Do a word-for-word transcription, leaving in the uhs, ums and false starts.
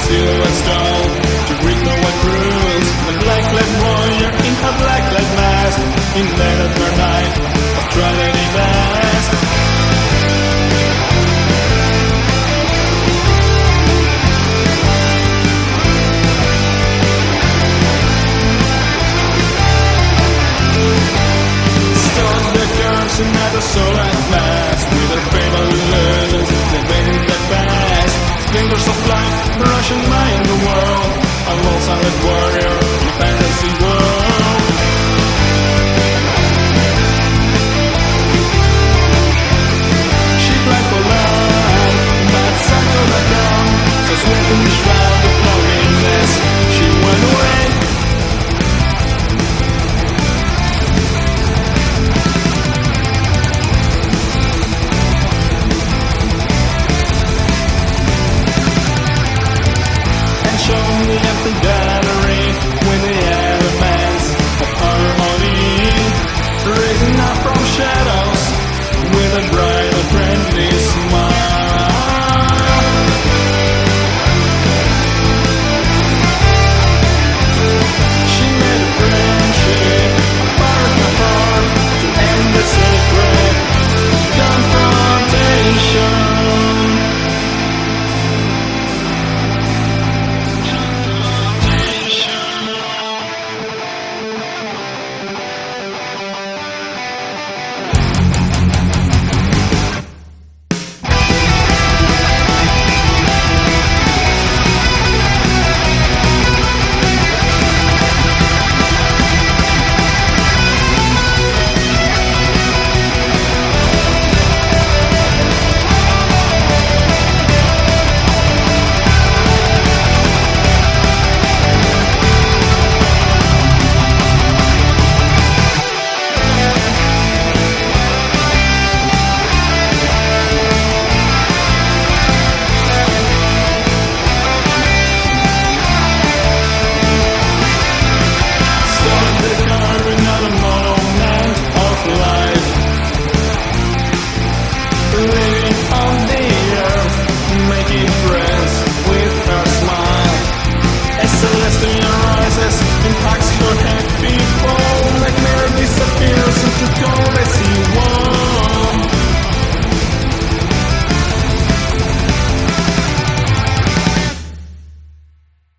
silhouette stone to read the white rules. The black-clad warrior in her black-clad mask, in that other night of tragedy mask. Stone the girls in the soul and mask, with their fatal illusions, they made in the past. Splinters of light, rushing by in the world, a lone silent warrior in a fantasy world. She cried for love, but sun will not come, so swift in the shroud of loneliness, she went away. Shown the empty gallery with the elements of harmony, rising up from shadows with a bright apprentice.